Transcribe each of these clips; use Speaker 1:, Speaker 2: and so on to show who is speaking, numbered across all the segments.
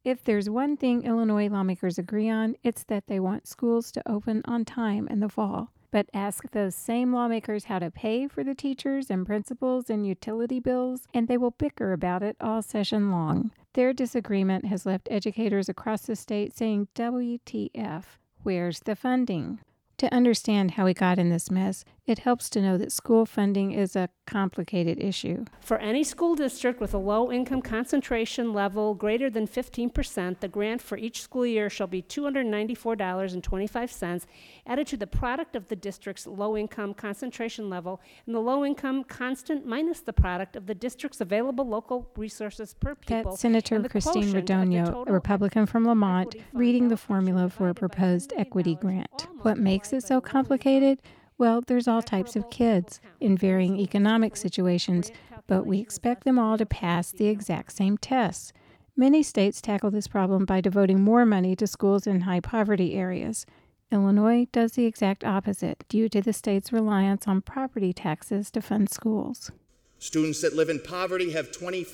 Speaker 1: If there's one thing Illinois lawmakers agree on, it's that they want schools to open on time in the fall. But ask those same lawmakers how to pay for the teachers and principals and utility bills, and they will bicker about it all session long. Their disagreement has left educators across the state saying, WTF, where's the funding? To understand how we got in this mess, it helps to know that school funding is a complicated issue.
Speaker 2: For any school district with a low income concentration level greater than 15%, the grant for each school year shall be $294.25 added to the product of the district's low income concentration level and the low income constant minus the product of the district's available local resources per pupil.
Speaker 1: That's Senator Christine Radogno, a Republican from Lamont, reading the formula for a proposed equity grant. What makes it so complicated? Well, there's all types of kids in varying economic situations, but we expect them all to pass the exact same tests. Many states tackle this problem by devoting more money to schools in high poverty areas. Illinois does the exact opposite due to the state's reliance on property taxes to fund schools.
Speaker 3: Students that live in poverty have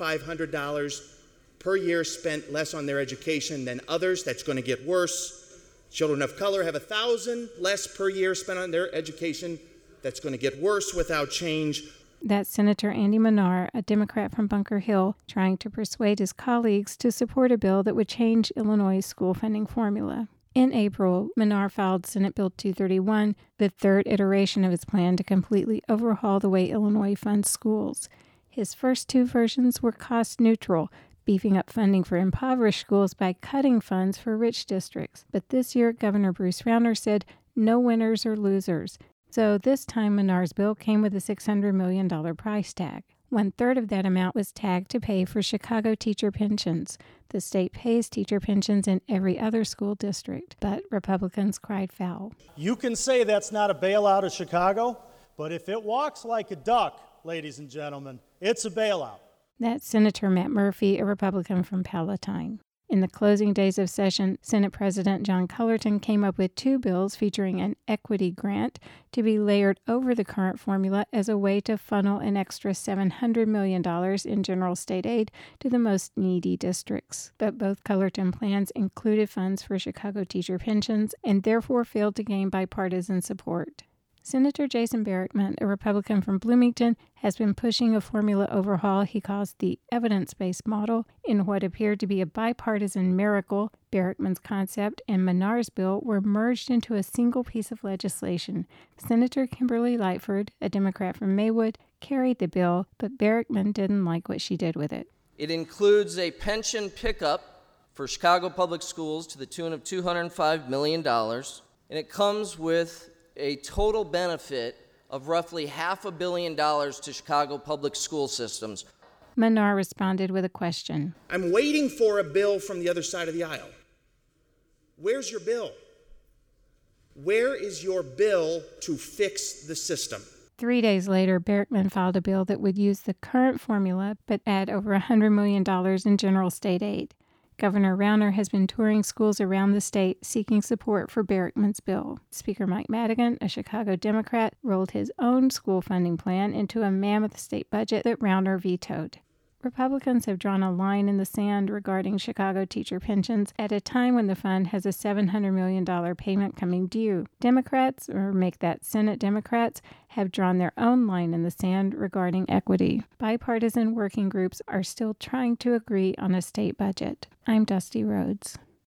Speaker 3: $2,500 per year spent less on their education than others. That's going to get worse. Children of color have $1,000 less per year spent on their education. That's going to get worse without change.
Speaker 1: That's Senator Andy Manar, a Democrat from Bunker Hill, trying to persuade his colleagues to support a bill that would change Illinois' school funding formula. In April, Manar filed Senate Bill 231, the third iteration of his plan to completely overhaul the way Illinois funds schools. His first two versions were cost-neutral, beefing up funding for impoverished schools by cutting funds for rich districts. But this year, Governor Bruce Rauner said no winners or losers. So this time, Manar's bill came with a $600 million price tag. 1/3 of that amount was tagged to pay for Chicago teacher pensions. The state pays teacher pensions in every other school district, but Republicans cried foul.
Speaker 4: You can say that's not a bailout of Chicago, but if it walks like a duck, ladies and gentlemen, it's a bailout.
Speaker 1: That's Senator Matt Murphy, a Republican from Palatine. In the closing days of session, Senate President John Cullerton came up with two bills featuring an equity grant to be layered over the current formula as a way to funnel an extra $700 million in general state aid to the most needy districts. But both Cullerton plans included funds for Chicago teacher pensions and therefore failed to gain bipartisan support. Senator Jason Barrickman, a Republican from Bloomington, has been pushing a formula overhaul he calls the evidence-based model. In what appeared to be a bipartisan miracle, Barrickman's concept and Manar's bill were merged into a single piece of legislation. Senator Kimberly Lightford, a Democrat from Maywood, carried the bill, but Barrickman didn't like what she did with it.
Speaker 5: It includes a pension pickup for Chicago Public Schools to the tune of $205 million, and it comes with a total benefit of roughly $500 million to Chicago public school systems.
Speaker 1: Manar responded with a question.
Speaker 3: I'm waiting for a bill from the other side of the aisle. Where's your bill? Where is your bill to fix the system?
Speaker 1: 3 days later, Barrickman filed a bill that would use the current formula but add over $100 million in general state aid. Governor Rauner has been touring schools around the state seeking support for Barrickman's bill. Speaker Mike Madigan, a Chicago Democrat, rolled his own school funding plan into a mammoth state budget that Rauner vetoed. Republicans have drawn a line in the sand regarding Chicago teacher pensions at a time when the fund has a $700 million payment coming due. Democrats, or make that Senate Democrats, have drawn their own line in the sand regarding equity. Bipartisan working groups are still trying to agree on a state budget. I'm Dusty Rhodes.